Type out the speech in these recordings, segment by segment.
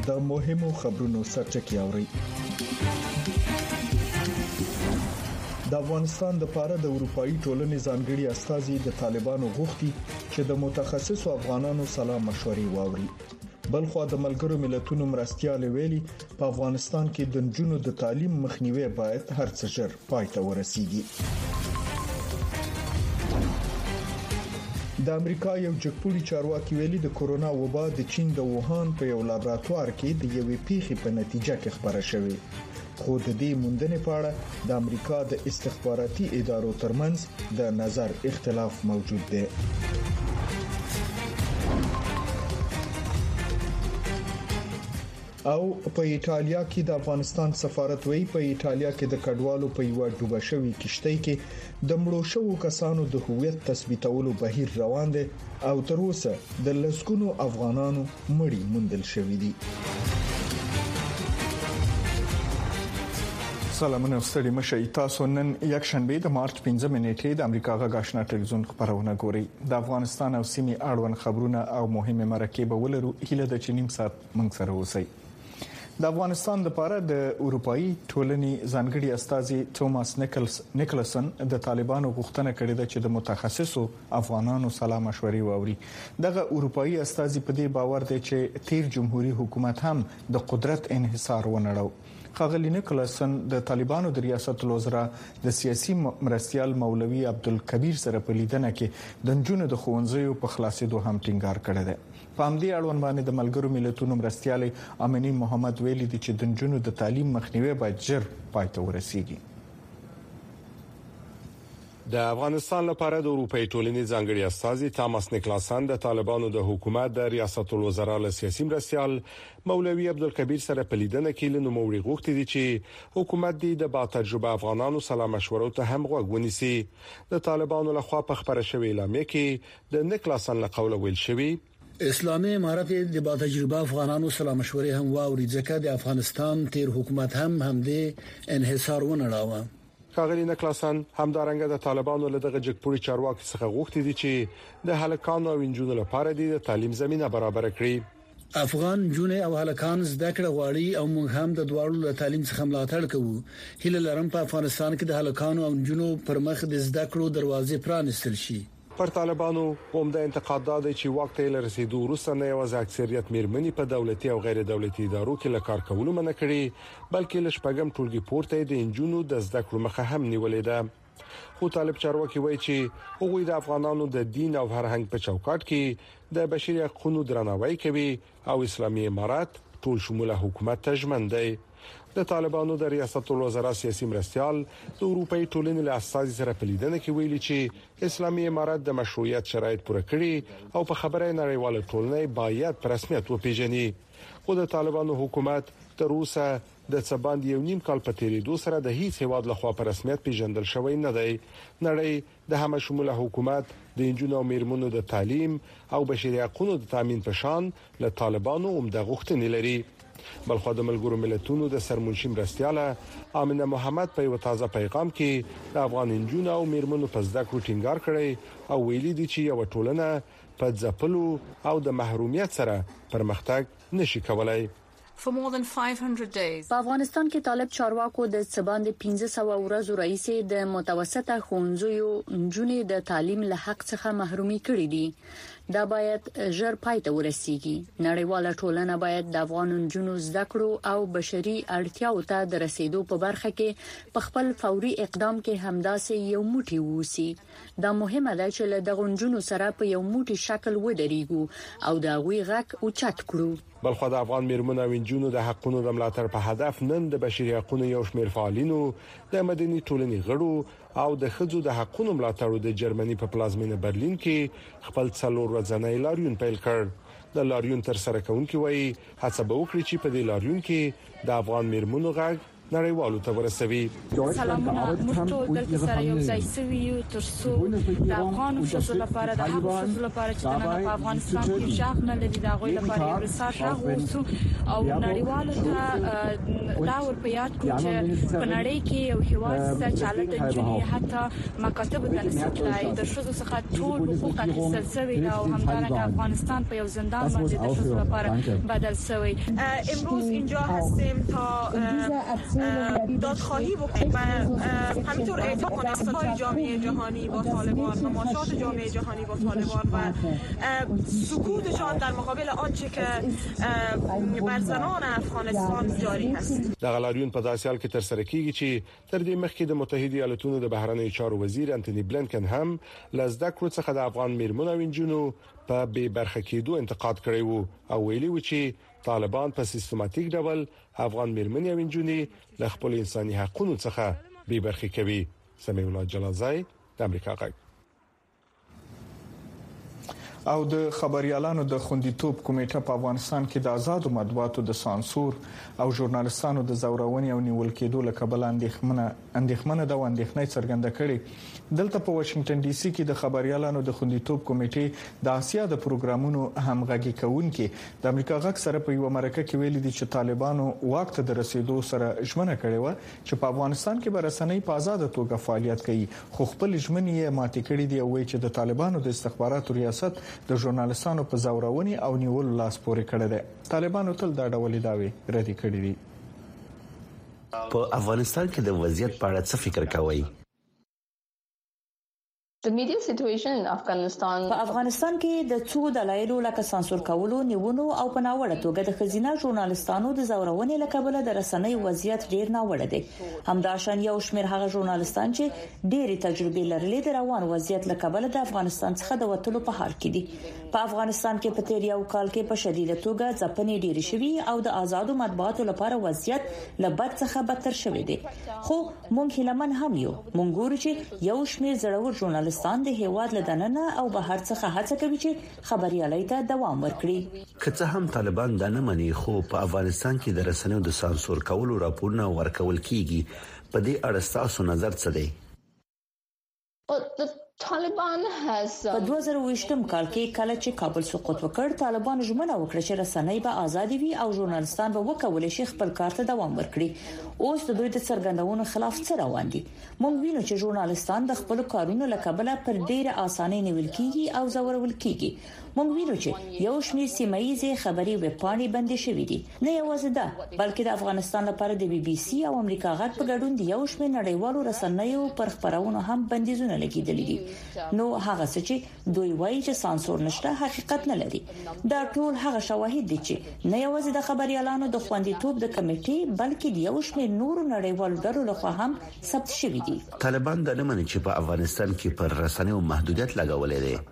د مهمو خبرونو سرچکي اوري. د افغانستان د پاره د اروپאי ټولنې ځانګړي استازي د طالبانو غوښتي چې د متخصصو افغانانو سلا مشورې واوري. بلخو د ملګرو ملتونو مرستيال ویلي په افغانستان کې د نجونو د تعلیم مخنیوي باید هر څه ژر پای ته ورسیږي. د امریکا یو جګپوړي چارواکي ویلي د کورونا وبا د چین د ووهان په یو لابراتوار کې د یوې پیښې په نتیجه کې خبره شوې. خو د دې موندنې په اړه د امریکا د استخباراتي ادارو ترمنځ د نظر اختلاف موجود دی. او په ایتالیا کې د افغانستان سفارت وی په ایتالیا کې د کډوالو په یو ډوبه شوی کشتۍ کې د مړو شوو کسانو د هویت تثبیتولو بهیر روان دي او تر اوسه د لسګونو افغانانو مړي موندل شوې دي. سلامونه ستړي مشه. تاسو نن یک شنبه د مارچ 15 نیټې د امریکا غږ آشنا ټلویزیون خبرونه ګوري. د افغانستان او سیمې اړوند خبرونه او مهمه مرکه به ولرو. هیله د چنیم سات منځ سره اوسئ. د افغانستان لپاره د اروپאי ټولنې ځانګړي استازي توماس نیکلسن د طالبانو غوښتنه کړې ده چې د متخصصو افغانانو سلا مشورې واوري. دغه اروپאי استازي په دې باور دي چې تیر جمهوریت حکومت هم د قدرت انحصار ونړاو. ښاغلي نیکلسن د طالبانو د ریاست الوزرا د سیاسي مرستيال مولوي عبدالکبیر سره په لیدنه کې د نجونو د ښوونځیو په خلاصېدو هم ټینګار کړی دی. په همدې اړوند باندې د ملګرو ملتونو مرستيال امینی محمد ویلي دي چې د نجونو د تعلیم مخنیوي باید ژر پای ته ورسیږي. د افغانستان لپاره د اروپאי ټولنې ځانګړي استازي توماس نیکلسن د طالبانو د حکومت د ریاست الوزرا له سیاسي مرستيال مولوي عبدالکبیر سره په لیدنه کې له نوموړي غوښتي دي چې حکومت د با تجربه افغانانو سلا مشورو ته هم غوږ ونیسي. د طالبانو لخوا په خبره شوې اعلامیه کې د نیکلسن له قوله ویل شوی اسلامي امارت د با تجربه افغانانو سلا مشورې هم واوري ځکه د افغانستان تیر حکومت هم همدې انحصار ونړاوه. ښاغلي نیکلسن همدارنګه د طالبانو له دغه جګپوړي چارواکي څخه غوښتي دي چې د هلکانو او انجونو لپاره د تعلیم زمينه برابر کړي. افغان جونې او هلکان زده کړه غواړي او موږ هم د دواړو له تعلیم څخه ملاتړ کوو. هیله لرم په افغانستان کې د هلکانو او انجونو پر مخ د زده کړو دروازې پرانستل شي. پر طالبانو عمده انتقاد دی چې وخت یې لرسیدو وروسته نه یوازې اکثریت میرمنې په دولتي او غیر دولتي ادارو کې لکار کولو منع کړي بلکې لشپږم ټولګي پورته د انجونو د زده کړو مخه هم نیولې ده. خو طالب چارواکي وایي چې هغوی د افغانانو د دین او فرهنګ په چوکاټ کې د بشري حقوقو درناوی کوي او اسلامي امارات ټول شموله حکومت ته ژمن دی. د طالبانو د ریاست الوزرا سیاسي مرستيال د اروپאי ټولنې له اساسي سره په لیدنه کې ویلي چې اسلامي امارات د مشروعیت شرایط پوره کړي او په خبره نړیواله ټولنه باید په رسمیت وپیژني. خو د طالبانو حکومت تر اوسه د څباند یو نیم کال په تیریدو سره د هیڅ هیواد لخوا په رسمیت پیژندل شوی نه دی. نړۍ د هم شموله حکومت د انجونو او میرمنو د تعلیم او بشري حقوقو د تامین په شان له طالبانو عمده غوښتنې لري. بلخو د ملګرو ملتونو د سرمنشي مرستياله امینه محمد په یو تازه پیغام کې د افغان انجونو او میرمنو په زده کړو ټینګار کړی او ویلي دي چې یو ټولنه په ځپلو او د محرومیت سره پرمختګ نشي کولای. په افغانستان کې طالب چارواکو د سباند 1500 ورځو رئیس د متوسطه ښوونځیو نجونې د تعلیم له حق څخه محرومي کړې دي. دا باید ژر پای ته ورسیږي. نړیواله ټولنه باید د افغان نجونو زده کړو او بشري اړتیاو ته د رسیدو په برخه کې په خپل فوري اقدام کې همداسې یو موټی ووسی. دا مهمه ده چې له دغه نجونو سره په یو موټی شکل ودرېږو او دا غوي غک او چت کړو. بلخو د افغان میرمنو او انجونو د حقونو د ملاتړ په هدف نن د بشري حقوقو یو شمېر فعالینو د مدني ټولنې غړو او د خځو د حقونو ملاتړو د جرمني په پلازمینه برلین کې خپل څلور ورځنی لاریون پیل کړ. د لاریون تر سره کونکي وایي هڅه به وکړي چې په دې لاریون کې د افغان میرمنو غږ نړیوالو ته ورسوي. سلامونه موږ ټول دلته سره یو ځای شوي یو ترڅو د افغان ښځو لپاره د هغو ښځو لپاره چې د افغانستان کې ژغ نه لري د هغوی لپاره یو رساله راغوسو او نړیوالو ته دا ورپه یاد کړو چې په نړۍ کې یو هیواد څه چاله د جنۍ حتی مکاتب د نسلای د ښځو څخه ټول حقوق اخیستل شوی او همدارنګه افغانستان په یو زندان باندې د ښځو لپاره بدل شوی. امروز اینجا هستیم تا دادخواهی بکنیم و همینطور اعطا کنیم استقلال جامعه جهانی با طالبان و مماشات جامعه جهانی با طالبان و سکوتشان در مقابل آنچه که بر زنان افغانستان جاری هست. د غلاریون په داسې حال کې تر سره کیږي چې تر دې مخکې د متحده ایالاتونو د بهرنیو چارو وزیر انټونی بلنکن هم لزده کړو څخه د افغان میرمنو او انجونو په بې برخه کېدو انتقاد کړی وو او ویلي و چې طالبان په سیستماتیک ډول افغان میرمنې او انجونې له خپل انساني حقوقو څخه بې برخې کوي. سمیع الله جلالزای د امریکا غږ. او د خبريالانو د خوندیتوب کمیټه په افغانستان کې د آزادو مطبوعاتو د سانسور او ژورنالستانو د زورونې او نیول کېدو له کبله اندېښمنه د اندېښنې څرګنده کړې. دلته په واشنگټن ډي سي کې د خبريالانو د خوندیتوب کمیټې د آسیا د پروګرامونو همغږي کوونکې د امریکا غږ سره په یو مرکه کې ویلي دي چې طالبانو واک ته د رسیدو سره ژمنه کړې و چې په افغانستان کې به رسنۍ په آزاد توګه فعالیت کوي، خو خپل ژمنې یې ماتې کړې دي او وایي چې د طالبانو د استخباراتو ریاست د ژورنالستانو په زورونې او نیول لاس پورې کړی دی. طالبانو تل دا ډول دعوی ردی کړې دي. په افغانستان کې د وضعیت په اړه څه فکر کوئ؟ The media situation in Afghanistan په افغانستان کې د څو دلایلو لکه سانسور کولو، نیونو او په ناوړه توګه د خزینه ژورنالستانو د زورونې لکبله د رسنۍ وضعیت ډیر ناوړه دی. همداشان یو شمېر هغه ژورنالستان چې ډېری تجربې لرلې د روان وضعیت لکبله د افغانستان څخه د وټلو په حال کې دي. په افغانستان کې په تیر یو کال کې په شدیده توګه ځپنې ډېرې شوي او د آزادو مطبوعاتو لپاره وضعیت له بد څخه بدتر شوی دی. خو مونږ هیلمن هم یو، مونږ ګورو چې یو شمېر زړور ژورنالستان د هیواد لدننه او بهر څخه هڅه کوي چې خبريالۍ ته دوام ورکړي. که څه هم طالبان دا نه مني، خو په افغانستان کې د رسنیو د سانسور کولو راپورونه ورکول کیږي. په دې اړه تاسو نظر څه دی؟ طالبان په 2020م کال کې کله چې کابل سقوط وکړ، طالبان ژمنه وکړه چې رسنۍ به آزاد وي او ژورنالستان به وکولای شي خپل کار ته دوام ورکړي. اوس د دوی د څرګندونو خلاف څه روان دي؟ موږ وینو چې ژورنالستان د خپل کارونو لکبله پر ډیره اسانه نیول کیږي او زورول کیږي. موږ وینو چې یو شمېر سیمایي خبري ویب پاڼې بندې شوې دي. نه یوازې دا، بلکې د افغانستان لپاره د بي بي سي او امریکا غږ په ګډون د یو شمېر نړیوالو رسنیو پر خبرونو هم بندیزونه لګیدلي دي. نو هغه څه چې دوی وایي چې سانسور نشته حقیقت نه لري. دا ټول هغه شواهد دي چې نه یوازې د خبريالانو د خوندیتوب د کمیټې بلکې د یو شمېر نورو نړیوالو ډلو لخوا هم ثبت شوي دي. طالبان د نه مني چې په افغانستان کې پر رسنیو محدودیت لګولې دي.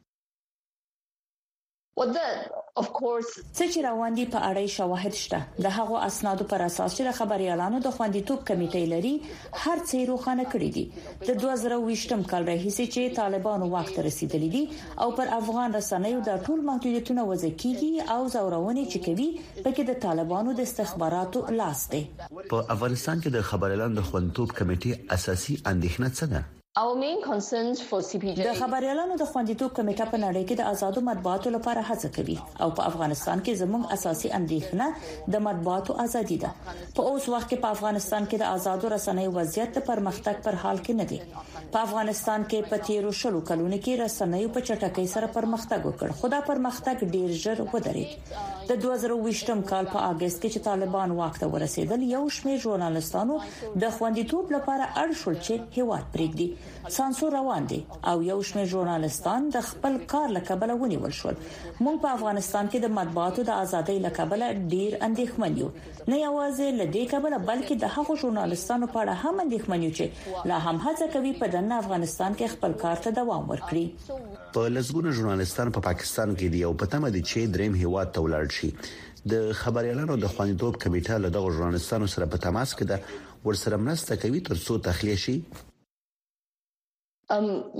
څه چې روان دي په اړه شواهد شته. د هغو اسنادو پر اساس چې د خبريالانو د خوندیتوب کمیټې لري هر څه روښانه کړی دي. د 2020م کال راهیسې چې طالبانو واک ته رسیدلي دي او پر افغان رسنیو د ټول محدودیتونه وضع کیږي او زورونې چې کوي پکې د طالبانو د استخباراتو لاس دی. په افغانستان کې د خبريالانو د خوندیتوب کمیټې اساسي اندېښنه څه ده؟ Our main concerns for CPJ د خبريالانو د خوندیتوب کمیټه په نړۍ کې د آزادو مطبوعاتو لپاره هڅه کوي او په افغانستان کې زموږ اساسي اندېښنه د مطبوعاتو ازادي ده. په اوس وخت کې په افغانستان کې د آزادو رسنیو وضعیت د پرمختګ پر حال کې نه دی. په افغانستان کې په تیرو شلو کلونو کې رسنیو په چټکۍ سره پرمختګ وکړ، خو دا پرمختګ ډیر ژر ودرېد. د 2020م کال په اگست کې چې طالبان واک ته ورسېدل، یو شمېر ژورنالستانو د خوندیتوب لپاره اړ شول چې هیواد پرېږدي. سانسور روان دي او یو شمېر ژورنالستان د خپل کار لکبله ونیول شول. موږ په افغانستان کې د مطبوعاتو د ازادۍ لکبله ډیر اندېښمن یو. نه یوازې لدې کبله بلکې د هغو ژورنالستانو په اړه هم اندېښمن یو چې لا هم هڅه کوي په دننه افغانستان کې خپل کار ته دوام ورکړي. په لږګونو ژورنالستان په پاکستان کې دی او په تمه دي چې دریم هیواد ته ولاړ شي. د خبريالانو د خوندیتوب کمیټه له دغو ژورنالستانو سره په تماس کې ده، ورسره مرسته کوي ترڅو تخلیه شي.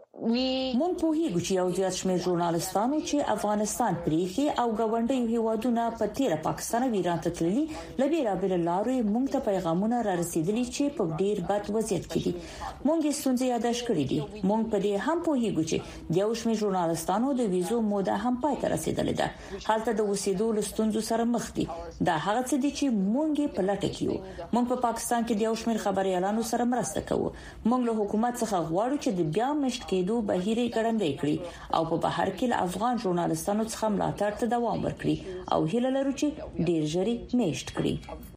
مونږ په هیڅ یو ځای شمیر ژورنالستانو چې افغانستان پریخي او غونډي هیوادونه په تیر پاکستان او ایران ته تللي لبیرا بل لارو مونږ ته پیغامونه را رسیدلي چې په ډیر بد وضعیت کې دي مونږ یې ستونزې یاداش کړې دي مونږ په دې هم په هیڅ چې یو شمیر ژورنالستانو د ویزو موده هم پای ته رسیدلې ده حالت د وسیدو لستونزو سره مخ دي دا هغه څه دي چې مونږ په لټه کې یو مونږ په پاکستان کې د یو شمیر خبريالانو سره مرسته کوو مونږ له حکومت څخه غواړو چې د بیا مشت کې بهيري ګړندې کړي او په بهر کې افغان ژورنالستانو څخه ملاتړ ته دوام ورکړي او هیله لرو چې ډیر ژر میشت کړي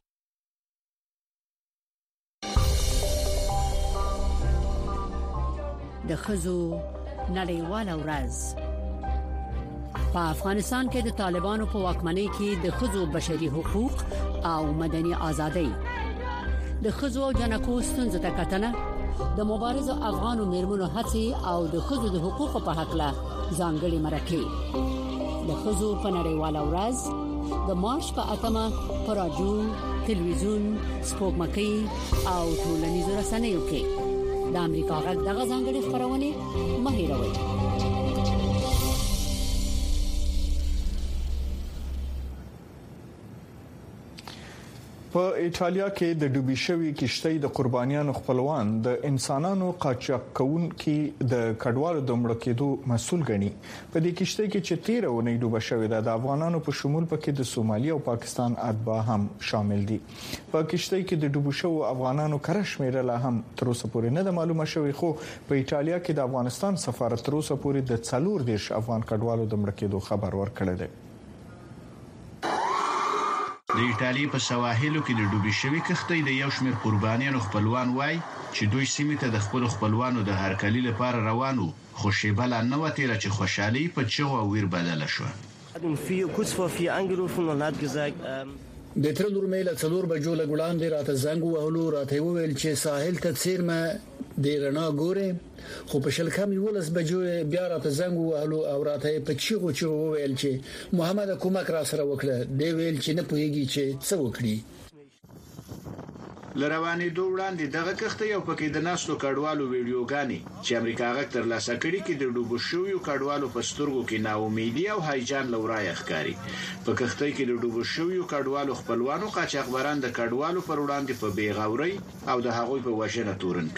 د خزو نړیواله ورځ په افغانستان کې د طالبانو په واکمنۍ کې د خزو بشري حقوق او مدني ازادۍ د خزو او جنکو ستونزې ته کتنه د مبارزو افغانو میرمنو هڅې او د خزو د حقوقو په حق له ځانګړي مرکه د خزو په نړیواله ورځ د مارچ په 8 پر رادیو تلویزیون سپوږمکۍ او ټولنیزو رسنیو کې د امریکا غږ دغه ځانګړي خبرونه مه هېروئ په ایټالیا کې د ډوبې شوی کشتۍ د قربانیانو خپلوان د انسانانو قاچاق کوونکي د کډوالو د مړ کېدو مسؤل ګڼي په دې کشتۍ کې چې 13 ونې ډوبه شوې ده د افغانانو په شمول پکې د سومالي او پاکستان اتباع هم شامل دي په کشتۍ کې د ډوبو شوو افغانانو کره شمیره لا هم تر اوسه پورې نه ده معلومه شوې خو په ایټالیا کې د افغانستان سفارت تر اوسه پورې د 4 افغان کډوالو د مړ کېدو خبر ورکړی دی د ایټالیا په سواحلو کې د ډوبې شوی کښتۍ د یو شمېر قربانیانو خپلوان وای چې دوی سیمې ته د خپل خپلوانو د هرکلي لپاره روانو خو شیبه لا نه وته چې خوشحالي په چغو او ویر بدله شو د تر لور میله څلور بجو له ګلاندې راته زنګ وهلو راته وویل چې ساحل ته څیرمه د رڼا ګوره خو په شل کم یولس بجو بیا راته زنګ وهلو او راته په چیغو وویل چې محمد کومک را سره وکړه دی ویل چې نه پوهیږي چې څه وکړي لروانې دوه وړاندې دغه کښتۍ او پکې د ناسو کډوالو ویډیوګانې چې امریکا غږ تر لاسه کړي کې د ډوبو شویو کډوالو په سترګو کې ناامیدي او هیجان لورای ښکاري په کښتۍ کې د ډوبو شویو کډوالو خپلوانو قاچاقبران د کډوالو پر وړاندې په بیغوري او د هغوی په وژنه تورن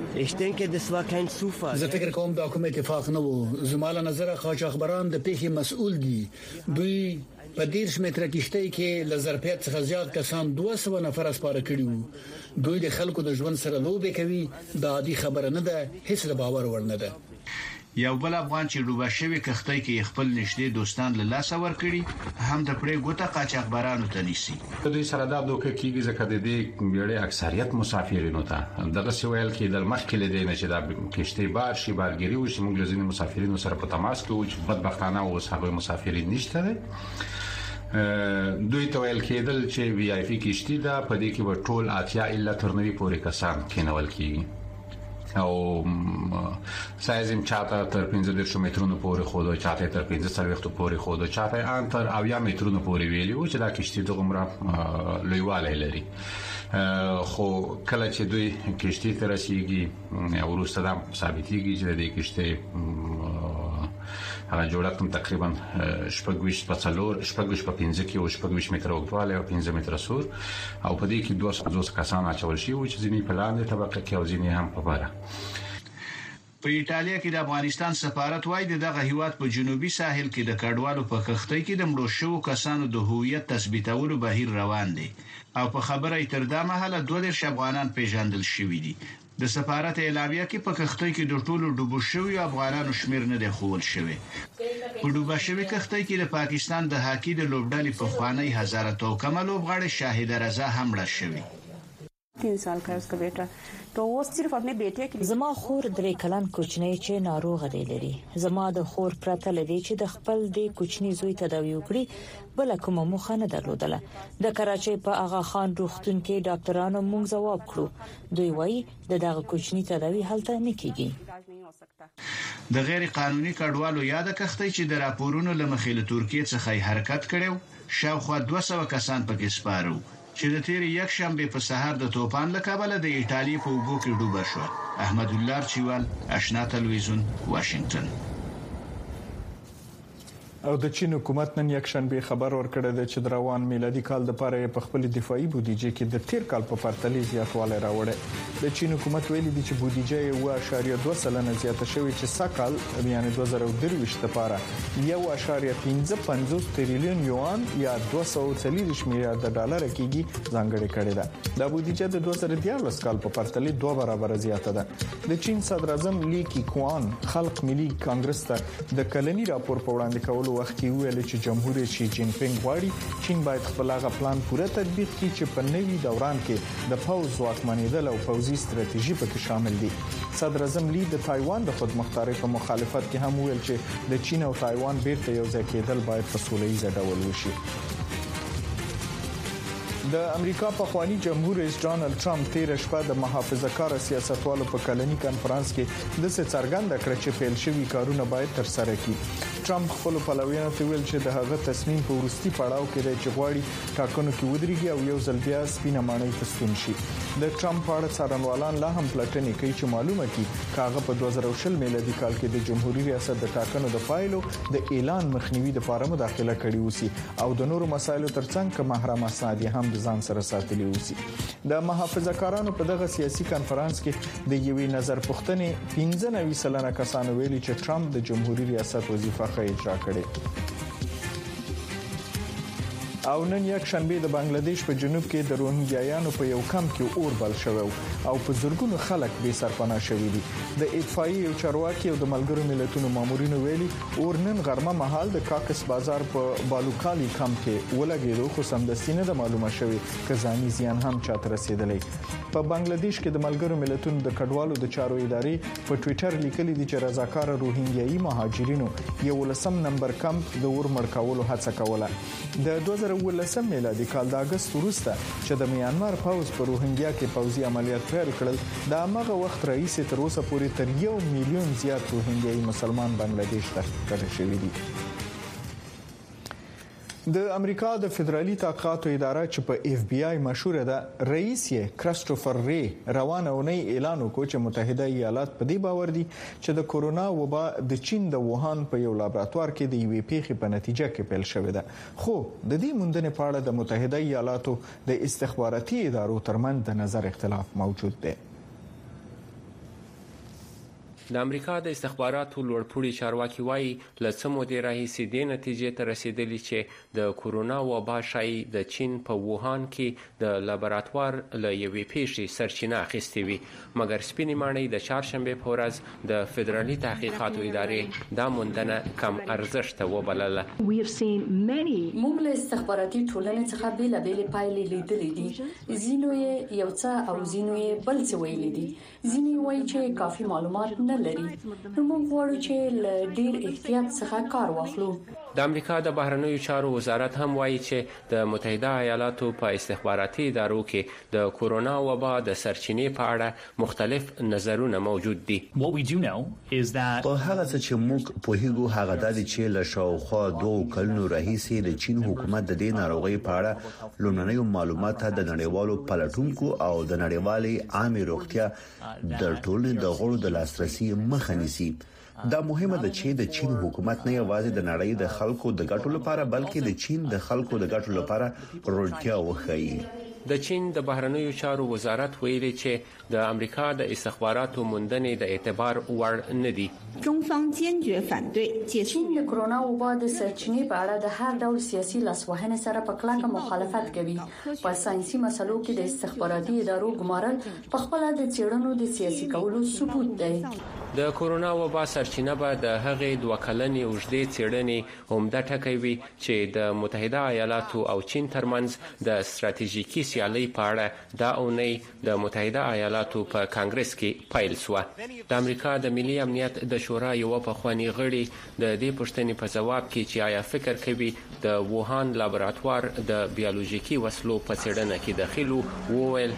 کړي زه فکر کوم دا کوم اتفاق نه وو زماله نظر قاچاقبران د پیښې مسؤل دي دوی په 10 متره کشتۍ کې لزرپیت څخه زیات کسان 200 نفر اسپاره کړي وو دوی د خلکو د ژوند سره لوبې کوي دا عادي خبره نه ده هیڅ د باور وړ نه ده یو بل افغان چې ډوبه شوی کښتۍ کې خپل نشته دوستان له لاسه ورکړي هم د پرې ګوته قاچاقبرانو ته نیسي دوی سره دا دوکه کیږي ځکه د دې بیړې اکثریت مسافرینو ته دغه سوال کې د مخکې لیدنه چې دا کشتۍ بار شي بارګری او چې موږ لزینې مسافرینو سره په تماس کې وو چې بدبختانه او صاحب مسافرین نشته دوی ته ویل کېدل چې وی آی پی کشتۍ دا په دې کې به ټول اتیا الا تر 90 پورې کسان کېنول کیږي او سایزم چاته تر 15 مترونو پورې خو د چاته تر 15 پورې خو د چاته ان تر 80 مترونو پورې ویلی او چې دا کشتۍ د عمره لویواله لري خو کله چې دوی کشتۍ ته رسیږي او وروسته دا ثابتېږي چې د کشتۍ هغه جوړښت تقریبا شپږ په 15 کې او 15 متره اوږدوالی او 15 متره سور او په دې کې 200 کسان اچول شي او چې ځینې په لاندې طبقه کې او ځینې هم په بره په ایټالیا کې د افغانستان سفارت وایي دغه هیواد په جنوبي ساحل کې د کډوالو په کښتۍ کې د مړو شوو کسانو د هویت تثبیتولو بهیر روان دی او په خبره تر دا مهاله 12 افغانان پیژندل شوي دي د سفارت اعلامیه کې په کښتۍ کې د ټولو ډوبو شویو افغانانو شمیر نه دی ښوول شوی په ډوبه شوی کښتۍ کې د پاکستان د هاکی د لوبډلې په خوانی هزاره توکمه لوبغاړي شاهد رضا هم مړ شوی 3 साल का है उसका बेटा तो वो सिर्फ अपने बेटे के زما خور درې کلن کوچنی چې ناروغ دی لري زما د خور پرته لري چې د خپل د کوچنی زوی تداوی وکړي بل کومه مخه نه درلودله د کراچۍ په اغا خان روغتون کې ډاکټرانو موږ جواب کړو دوی وایي دغه کوچنی تداوی هلته نه کیږي د غیر قانوني کډوالو یاد کښتۍ چې د راپورونو لمخې له ترکیه څخه حرکت کړو شاوخوا 200 کسان پکې سپارو چې د تیر یک شنبه په سحر د توپان له کبله د ایتالیا په اوبو کې ډوبه شو. احمد الله چوال، آشنا تلویزیون، واشنگټن. او د چین حکومت نن یک شنبه خبر ورکړی دی چې د روان میلادي کال لپاره په خپل دفاعي بودیجه کې د تیر کال په پرتله زیاتوالی راوړی. د چین حکومت ویلي دی چې بودیجه یې 2.2% زیاته شوې چې سکهال یعنی 2023 لپاره 1.55 تریلیون یوان یا 240 میلیارډ ډالر کېږي ځانګړې کړې ده. د بودیجه د 2014 کال په پرتله 2 برابر زیاته ده. د چین صدر اعظم لی کیقوان خلق ملي کانګرس ته د کلنی راپور په وړاندې کولو وخت کې ویل چې جمهور رئیس شي جین پینګ غواړي چین باید خپل هغه پلان پوره تطبیق کړي چې په نوي دوران کې د پوز ځواکمنېدل او پوزي ستراتیژي پکې شامل دي. صدر اعظم لی د تایوان د خودمختارۍ په مخالفت کې هم ویل چې د چین او تایوان بیرته یو ځای کېدل باید په سوله‌ییز ډول وشي. د امریکا په خواني جمهور رئیس ډانلډ ټرمپ تیر شپه د محافظه‌کار سیاستوالو په کلنی کانفرنس کې د څرګند کړ چې پیل شوی کارونه باید تر سره کړي. ټرمپ خپل پلویانو ته ویل چې د هغه تصمیم په ورستي پړاو کې دی چې غواړي ټاکنو کې ودرېږي او یو ځل بیا سپینه ماڼۍ ته ستون شي. د ټرمپ په اړه څارنوالان لا هم پلټنې کوي چې معلومه کړي چې هغه په 2020 میلادي کال کې د جمهوریت ریاست د ټاکنو د پایلو د اعلان مخنیوي لپاره مداخله کړې وسی او د نورو مسایلو ترڅنګ کوم محرم اسناد هم ځان سره ساتلی وسی. د محافظه‌کارانو په دغه سیاسي کانفرنس کې د یوې نظر پوښتنې 95% کسانو ویلي چې ټرمپ د جمهوریت ریاست وظیفه اجرا کړې. او نن یک شنبه د بنگلاديش په جنوب کې د روهینګیایانو په یو کمپ کې اور بل شوی او په زرګونو خلک بې سرپناه شوي دي. د اطفائیې او چارواکي او د ملګرو ملتونو مامورینو ویلي اور نن غرمه مهال د کاکس بازار په بالوکالي کمپ کې ولګېدو خو سمدستي نه معلومه شوی که ځاني زیان هم چاته رسیدلی. په بنگلاديش کې د ملګرو ملتونو د کډوالو د چارو ادارې په ټوئیټر لیکلي دي چې رضاکار روهینګیایي مهاجرینو یو لسم نمبر کمپ د اور مړ کولو هڅه کوله. د 2019 میلادي کال د اگست وروسته چې د میانمار پوز په روهینګیا کې پوزي عملیات پیل کړل د هغه وخت رئیس تر اوسه پورې تر 1 میلیون زیات روهینګیایي مسلمان بنگلاديش ته کډه شوي دي. د امریکا د فدرالي تحقیقاتو اداره چې په اف بی آی مشهور ده رئیس یې کرستوفر ری روانه اونۍ اعلان وکړ چې متحده ایالات په دې باور دي چې د کورونا وبا د چین د ووهان په یو لابراتوار کې د یوې پیښې په نتیجه کې پیل شوې ده. خو د دې موندنې په اړه د متحده ایالاتو د استخباراتي ادارو ترمنځ د نظر اختلاف موجود دی. د امریکا د استخباراتو لوړپوړي چارواکي وایي لڅ مودې راهیسې د نتیجې ته رسیدلی چې د کورونا وبا شایي د چین په ووهان کې د لابراتوار له یوې پیښې سرچینه اخیستې وي. مګر سپینې ماڼۍ د چهارشنبه په ورځ د فدرالي تحقیقاتو ادارې دا موندنه کم ارزښت وبلله. موږ له استخباراتي ټولنې څخه بیلابېلې پایلې لیدلې دي. ځینو یې یو څه او ځینو یې بل څه ویلي دي. ځینې وایي چې کافي معلومات نه لري. نو موږ غواړو چې له ډیر احتیاط څخه کار واخلو. د امریکا د بهرنیو چارو وزارت هم وایي چې د متحده ایالاتو په استخباراتي ادارو کې د کورونا وبا د سرچینې په اړه مختلف نظرونه موجود دي. په هغه څه چې موږ په هیګو هغه د چې له شاوخوا 2 کلونو راهیسې د چین حکومت د دې ناروغي په اړه لومړنیو معلومات د نړیوالو پلټونکو او د نړیوالې عامه روغتیا د ټولنې د غړو د لاسرسي مخه نیسي. دا مهمه ده چې د چین حکومت نه یوازې د نړۍ د خلکو د ګټو لپاره بلکې د چین د خلکو د ګټو لپاره روړتیا وښيي. د چین د بهرنیو چارو وزارت ویلي چې د امریکا د استخباراتو موندنې د اعتبار وړ نه دي. چین د کرونا وبا د سرچینې په اړه د هر ډول سیاسي لاسوهنې سره په کلکه مخالفت کوي. په ساينسي مسلو کې د استخباراتي ادارو ګمارل په خپل د چېړنو د سیاسي کولو ثبوت دی. د کورونا وبا سرچینه به د هغې 2 کلنې اوږدې څېړنې عمده ټکی وي چې د متحده ایالاتو او چین ترمنځ د ستراتیژیکي سیالۍ په اړه دا اونۍ د متحده ایالاتو په کانګرس کې پیل شوه. د امریکا د ملي امنیت د شورا یو پخوانی غړي د دې پوښتنې په ځواب کې چې آیا فکر کوي د ووهان لابراتوار د بیولوژیکي وسلو په څېړنه کې داخل وویل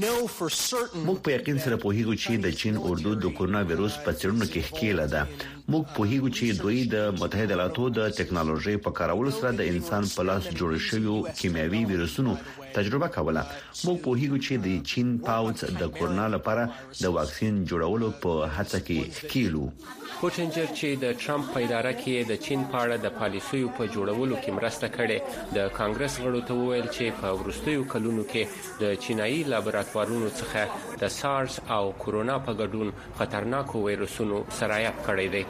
موږ په یقین سره پوهیږو چې د چین اردو د کورونا وایرس په څېړنو کې ښکېله ده. موږ په هیڅ چې دوی د متحده ایالاتو د ټکنالوژي په کارولو سره د انسان په لاس جوړ شوی کیمیاوي ویروسونو تجربه کوله. موږ په هیڅ چې د چین پاوڅ د کورونا لپاره د واکسین جوړولو په هڅه کې کېلو. کوچنجر چې د ټرمپ په اداره کې د چین په اړه د پالیسیو په جوړولو کې مرسته کړې، د کانګرس غړو ته وویل چې په وروستیو کلونو کې د چینایي لابراتوارونو څخه د سارس او کورونا په ګډون خطرناکو وایرسونو سرایت کړی دی.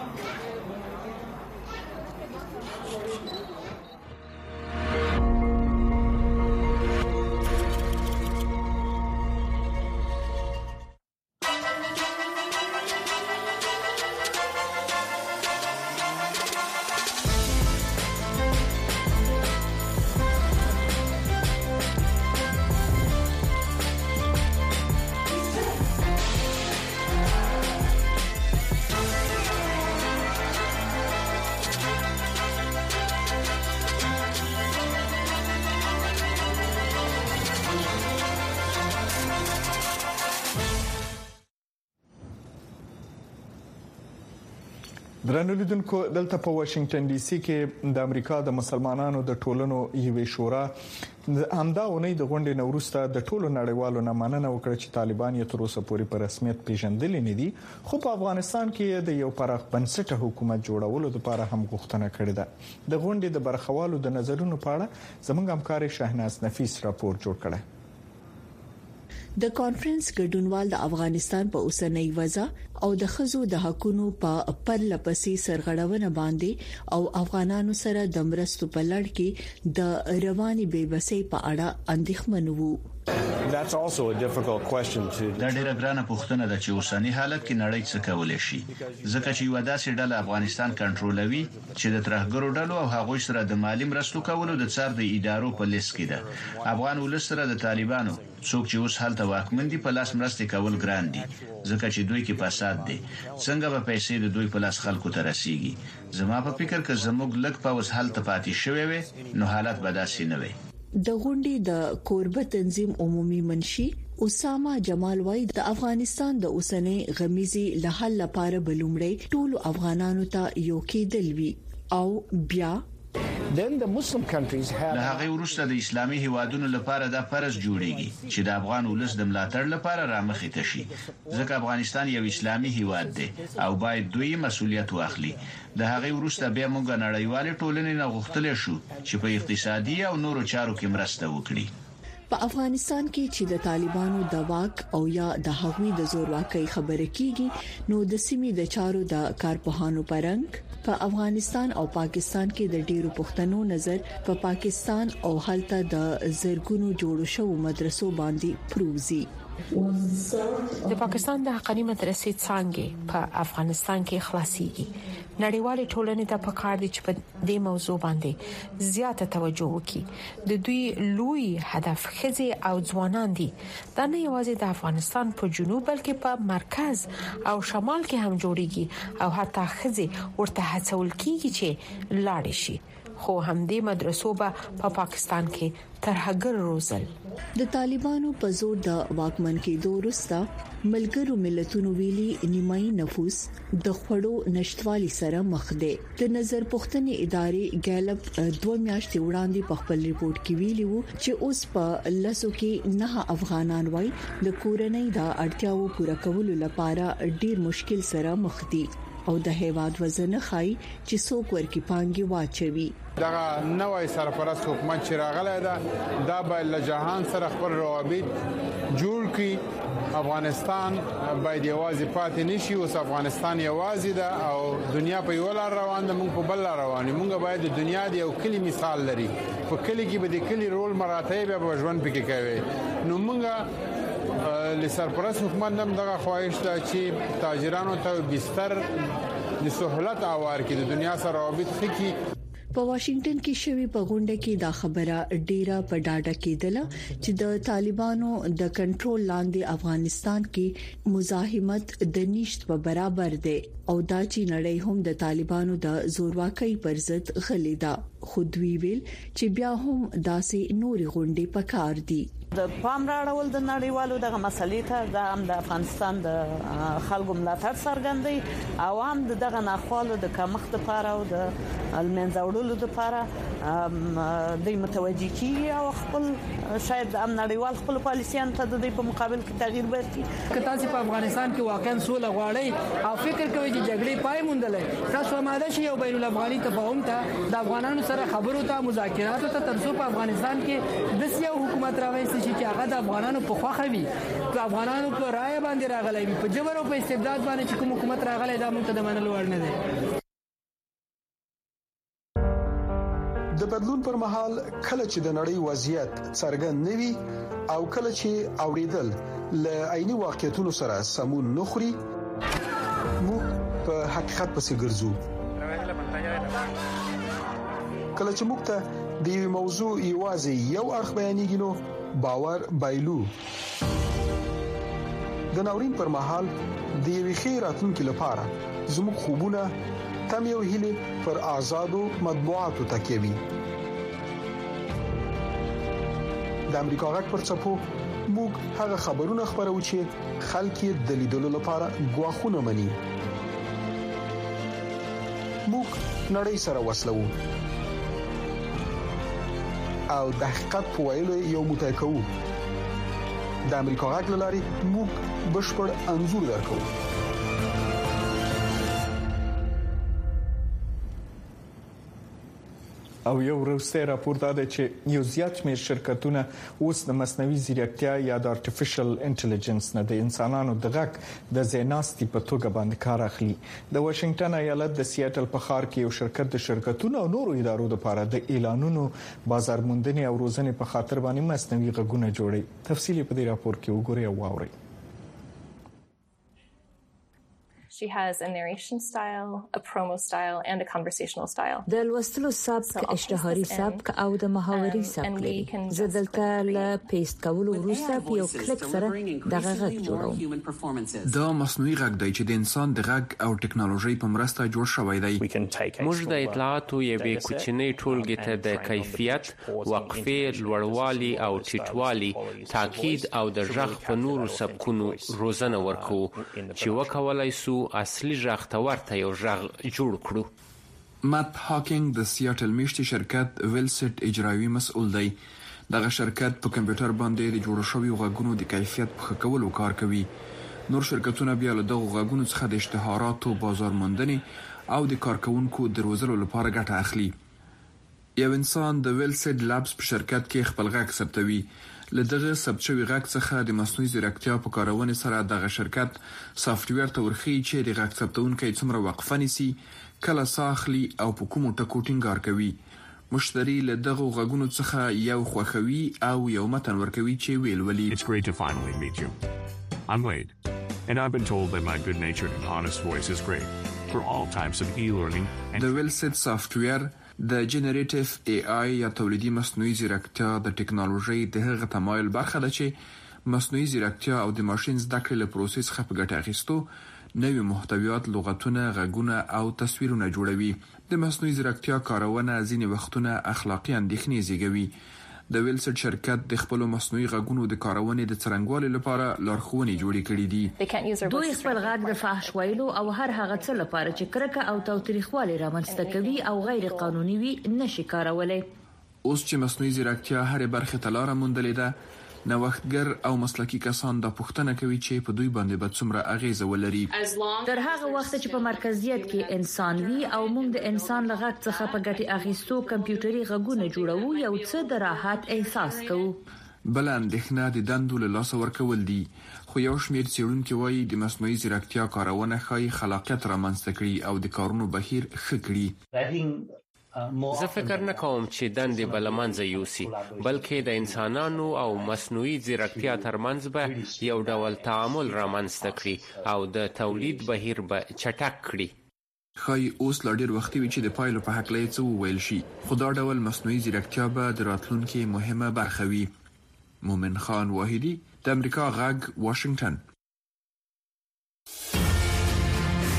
درنو لیدونکو، دلته په واشنگټن ډي سي کې د امریکا د مسلمانانو د ټولنو یوې شورا همدا اونۍ د غونډې نوروسته د ټولو نړیوالو نه مننه وکړه چې طالبان یې تر اوسه پورې په رسمیت پیژندل نه دي، خو په افغانستان کې د یو پراخ بنسټه حکومت جوړولو لپاره هم غوښتنه کړې ده. د غونډې د برخوالو د نظرونو په اړه زموږ همکار شهناز نفیس راپور جوړ کړی. د کانفرنس ګډونوال د افغانستان په اوسنۍ وضع او د خزو د حقوقو په پرلپسې سرغړونه باندې او افغانانو سره د مرستو په لړ کې د رواني بېبسۍ په اړه اندېښمن وو. That's also a difficult question to. دا ډیره ګرانه پوښتنه ده چې اوسنی حالت کې نړۍ څه کولای شي، ځکه چې یو داسې ډله افغانستان کنټرولوي چې د ترهګرو ډلو او هغوی سره د مالی مرستو کولو د څار د ادارو په لیست کې ده. افغان ولس سره د طالبانو څوک چې اوس حالت واکمن دي په لاس مرستې کول ګران دي، ځکه چې دوی کې فساد دي. څنګه به پیسې د دوی په لاس خلکو ته رسیږي؟ زما په فکر کې زموږ لږ پاوس حالت پاتې شوی وي نو حالت به داسې نه وي. د غونډې د کوربه تنظیم عمومي منشي اسامه جمال وای د افغانستان د اوسنۍ غمیزي له حل لپاره بلومړی ټول افغانانو ته یو کېدل وی او بیا Then the Muslim countries have. له هغه وروسته د اسلامي هیوادونو لپاره د فرض جوړیږي چې د افغان ولس د ملاتړ لپاره رامخې ته شي، ځکه افغانستان یو اسلامي هیواد دی او باید دوی مسؤلیت واخلي. د هغه وروسته بیا موږ نړیوال ټولنې نه غوښتل شو چې په اقتصادي او نورو چارو کې مرسته وکړي. په افغانستان کې چې د طالبانو د واک او یا د هغوی د زورواکۍ خبره کیږي، نو د سیمې د چارو د کارپوهانو پرنګ په افغانستان او پاکستان کې د ډیرو پښتنو نظر په پاکستان او هلته د زرګونو جوړو شوو مدرسو باندې پروزي. د پاکستان د حقاني مدرسې څنګه په افغانستان کې خلاصيږي. نړیوال ټولنې ته پکار دي چې په دې موضوع باندې زیاته توجه وکړي. د دوی لوی هدف خزه او ځوانان دي. دا نه یوازې د افغانستان په جنوب بلکې په مرکز او شمال کې هم جوړیږي او حتی خزه ورته هڅول کیږي چې لاړ شي. خو همدې مدرسو په پاکستان کې ترهګر روزل. د طالبانو په زور د واکمن کېدو وروسته ملګرو ملتونو ویلي نیمایي نفوس د خوړو نشټوالي سره مخ دي. د نظر پوښتنې ادارې ګالپ 2 میاشتې وړاندې په خپل ریپورت کې ویلي وو چې اوس په لاسو کې نه افغانان وای د کورنۍ د اړتیاو پوره کولو لپاره ډیر مشکل سره مخ دي او د هیواد وزن خای چې څوک ورکی پانګي واچوي. دا نوې سرپرست حکومت چې راغلی ده دا به له جهان سره خپل روابط جوړ کړي. افغانستان باید یوازې پاتې نشي، اوس افغانستان یوازې ده او دنیا په یو لار روان ده، موږ په بل لار روان یو. موږ باید د دنیا د یو کلی مثال لري، په کلی کې به د کلی رول مراتب به ژوند پکې کوي. نو موږ لسرپرست حکومت هم دغه خواهش ده چې تاجرانو ته بستر د سہولت اوار کې د دنیا سره روابط خکې. په واشنگټن کې شوی په غونډه کې دا خبره ډیره په ډاډه کېدله چې د طالبانو د کنټرول لاندې افغانستان کې مزاحمت د نشټ په برابر دی او دا چې نړۍ هم د طالبانو د زورواکۍ پر ضد غلې ده. خو دوی ویل چې بیا هم داسې نوري غونډې پکار دي. د پام راړول د نړیوالو دغه مسلې ته د هم د افغانستان د خلکو ملاتړ څرګندوي او هم دغه ناخوالو د کمښت لپاره او د المنځوړلو لپاره د متوجي کی او خپل شاید هم نړیوال خپل پالیسيان ته د دې په مقابل کې تغییر ورکړي. که تاسو په افغانستان کې واقعا سوله غواړئ او فکر کوئ چې جګړې پای موندلې تاسو آماده شئ او بین الافغاني تفاهم ته د افغانانو سره خبرو ته مذاکرات ته ترڅو په افغانستان کې د سیاسي حکومت راوځي چې هغه د افغانانو په خوخه وي چې افغانانو په رائے باندې راغلي وي په جبر او په استبداد باندې چې کوم حکومت راغلی دا موږ ته د منلو وړ نه دی. د بدلون پر مهال کله چې د نړۍ وضعیت څرګند نوي او کله چې اوریدل ل عیني واقعیتونو سره سمون نخري موږ په حقیقت پسې ګرځو. کله چې موږ ته د یو موضوع یوازې یو اړخ بیانېږي نو باور بایلو. د ناورین پر مهال د یوې ښې راتلونکي لپاره زموږ خوبونه تم یو هیله پر آزادو مطبوعاتو تکیوي. د امریکا غږ پر څپو موږ هغه خبرونه خبرو چې خلک یې د لیدلو لپاره غواخونه مني. موږ نړۍ سره وصلو او د حقیقت په ویلو یو متای کوو. د امریکا غږ لاري موږ بشپړ انزور درکو. او یو وروسته راپور دا دی چې یو زیات شمېر شرکتونه اوس د مصنوعي ځیرکتیا یا د آرټیفیشل انټيليجنس نه د انسانانو د غږ د زیناستي په توګه باندې کار اخلي. د واشنگټن ایالت د سیاتل په ښار کې یو شرکت د شرکتونو او نورو ادارو لپاره د اعلانونو بازار موندنې او روزنې په خاطر باندې مصنوعي غږونه جوړي. تفصیل په دې راپور کې وګورئ او واورئ. She has a narration style, a promo style, and a conversational style. د لوستلو سبک، اشتهاري سبک او د محاوري سبک لري. زه دلته له پیسټ کولو وروسته په یو کلیک سره دغه غږ جوړوم. دا مصنوعي غږ دی چې د انسان د غږ او ټکنالوژي په مرسته جوړ شوی دی. موږ د اطلاعاتو یوې کوچنۍ ټولګې ته د کیفیت، وقفې، لوړوالي او ټیټوالي، تاکید او د غږ په نورو سبکونو روزنه ورکو چې وکولای سو اصلي غږ ته ورته یو غږ جوړ کړو. مات هاکینګ د سیاتل میشتي شرکت ویلسټ اجرایي مسؤل دی. دغه شرکت په کمپیوټر باندې د جوړ شوی غږونو د کیفیت په ښه کولو کار کوي. نور شرکتونه بیا له دغه غږونو څخه د اشتهاراتو بازار موندنې او د کارکونکو د روزلو لپاره ګټه اخلي. یو انسان د ویلسټ لابس په شرکت کې خپل غږ ثبتوي. لدغه ثبت شوی غږ څخه د مصنوعي ځیرکتیا په کارونې سره دغه شرکت سافټویر ته ورخي چې د غږ ثبتونکو څومره وقفه نیسي، کله ساخلي او په کومو ټکو ټینګار کوي. مشتری له دغه غږونو څخه یو خوښوي او یو متن ورکوي چې ویل ولي. It's great to finally meet you. I'm Wade, and I've been told that my good-natured and honest voice is great for all types of e-learning. د ویلسټ سافټویر د جنریټیو ای آی یا تولیدي مصنوعي ځیرکتیا د ټکنالوژي د هغه تمایل برخه ده چې مصنوعي ځیرکتیا او د ماشين زده کړې له پروسس څخه په ګټه اخیستو نوې محتویات، لغتونه، غږونه او تصویرونه جوړوي. د مصنوعي ځیرکتیا کارونه ځینې وختونه اخلاقی اندېښنې زیږوي. د ویلسټ شرکت د خپل مصنوعي غږونو د کارونې د څرنګوالي لپاره لارښوونې جوړې کړې دي. دوی خپل غږ د فحش ویلو او هر هغه څه لپاره چې کرکه او تاوتریخوالی رامنځته کوي او غیر قانوني وي نشي کارولای. اوس چې مصنوعي ځیرکتیا هر برخه ته لار موندلې ده، نوښتګر او مسلکي کسان د پوښتنه کوي چې په دوی باندې به څومره اغیزه ولري. تر هغه وخت چې په مرکزیت کې انسان وي او موږ د انسان له غږ څخه په ګټه اخیستو کمپیوټري غږونه جوړو، یو څه د راحت احساس کوو. بل اندېښنه د دندو له لاسه ورکول دي. خو یو شمېر څېړونکي وایي د مصنوعي ځیرکتیا کارونه ښایي خلاقیت رامنځته کړي او د کارونو بهیر ښه کړي. زه فکر نه کوم چې دندې به له منځه یوسي، بلکې د انسانانو او مصنوعي ځیرکتیا ترمنځ به یو ډول تعامل رامنځته کړي او د تولید بهیر به چټک کړي. ښایي اوس لا ډېر وختي وي چې د پایلو په هکله یې څه وویل شي، خو دا ډول مصنوعي ځیرکتیا به د راتلونکي مهمه برخه وي. مومن خان واحدي، د امریکا غږ، واشنگټن. ډېر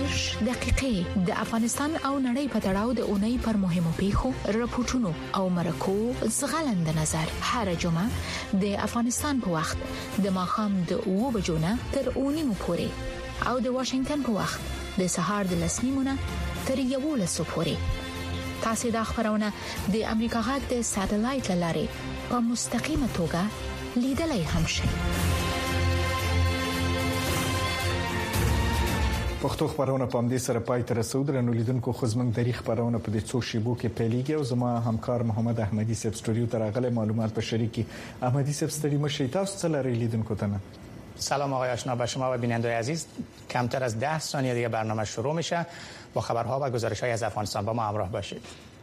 دقیقې د افغانستان او نړۍ په تړاو د اونۍ پر مهمو پیښو راپورټونو او مرکو زغلند نظر هر جمعه د افغانستان په وخت د ماښام د 2 بجو نه تر 9 پورې او د واشنگټن په وخت د سهار د 10 نیمه تر 11 پورې. تاسو د خبرونه د امریکا غږ د ساتلایت لارې په مستقیمه توګه لیدلای هم شئ. پښتو خبرونه په همدې سره پای ته رسیدو. درنو لیدونکو خو زموږ د خبرونه په دې څو شیبو کې پیلېږي او زما همکار محمد احمدي صاحب استودیو ته راغلی معلومات په شریکي. احمدي صاحب ستړي مشي تاسو څه لري لیدونکو ته نه؟ سلام آقای آشنا، با شما و بیننده‌های عزیز. کمتر از 10 ثانیه دیگه برنامه شروع میشه. با خبرها و گزارش‌های از افغانستان با ما همراه باشید.